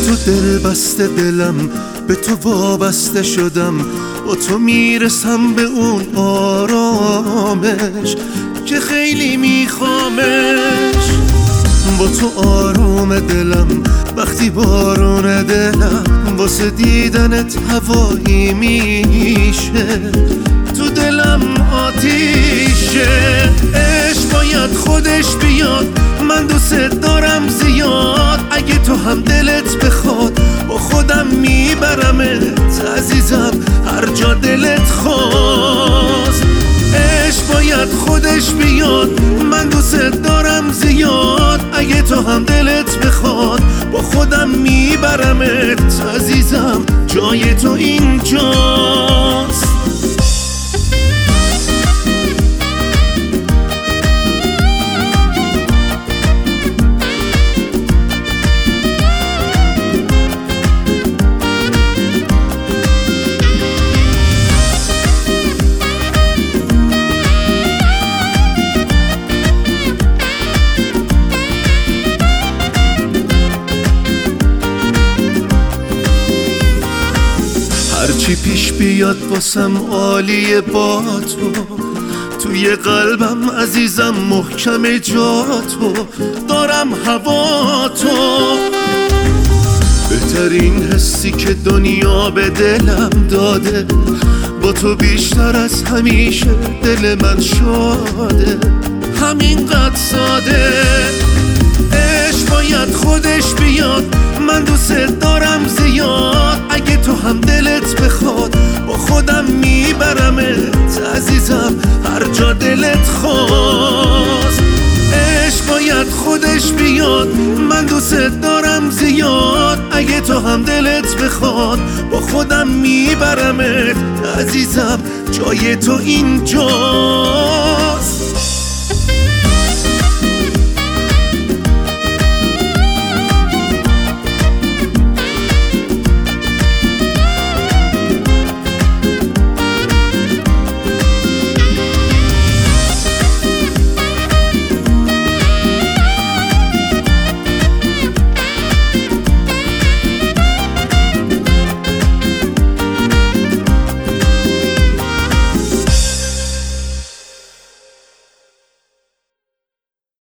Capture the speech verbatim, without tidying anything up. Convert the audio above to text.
تو دل بسته دلم، به تو وابسته شدم، با تو میرسم به اون آرامش که خیلی میخوامش. با تو آروم دلم وقتی بارون دلم واسه دیدنت هوایی میشه، تو دلم آتیشه. عشق باید خودش بیاد، من دوست دارم زیاد، اگه تو هم دلت بخواد با خودم میبرمت عزیزم هر جا دلت خواست. عشق باید خودش بیاد، من دوست دارم زیاد، اگه تو هم دلت بخواد با خودم میبرمت عزیزم جای تو اینجاست. هرچی پیش بیاد واسم عالیه با تو، توی قلبم عزیزم محکم جا تو، دارم هوا تو. بهترین حسی که دنیا به دلم داده، با تو بیشتر از همیشه دل من شاده، همینقدر ساده. عشق باید خودش بیاد، من دوست دارم زیاد، اگه تو هم دلت بخواد با خودم میبرمت عزیزم هر جا دلت خواست. عشق باید خودش بیاد، من دوست دارم زیاد، اگه تو هم دلت بخواد با خودم میبرمت عزیزم جای تو اینجاست.